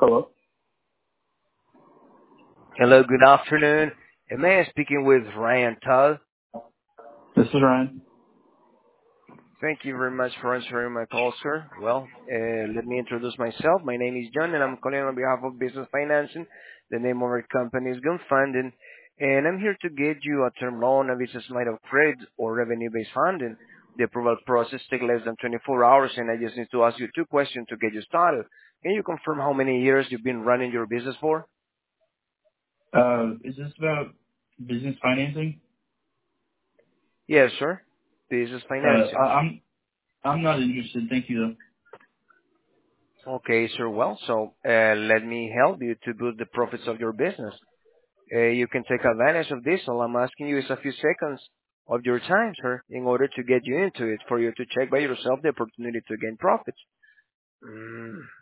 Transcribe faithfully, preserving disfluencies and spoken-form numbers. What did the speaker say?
Hello. Hello, good afternoon. Am I speaking with Ryan Tull? This is Ryan. Thank you very much for answering my call, sir. Well, uh, let me introduce myself. My name is John, and I'm calling on behalf of Business Financing. The name of our company is Gun Funding, and I'm here to get you a term loan, a business line of credit, or revenue-based funding. The approval process takes less than twenty-four hours, and I just need to ask you two questions to get you started. Can you confirm how many years you've been running your business for? Uh, is this about business financing? Yes, sir. Business Uh, financing. I, I'm I'm not interested. Thank you though. Okay, sir. Well, so uh, let me help you to boost the profits of your business. Uh, you can take advantage of this. All I'm asking you is a few seconds of your time, sir, in order to get you into it, for you to check by yourself the opportunity to gain profits. Mm.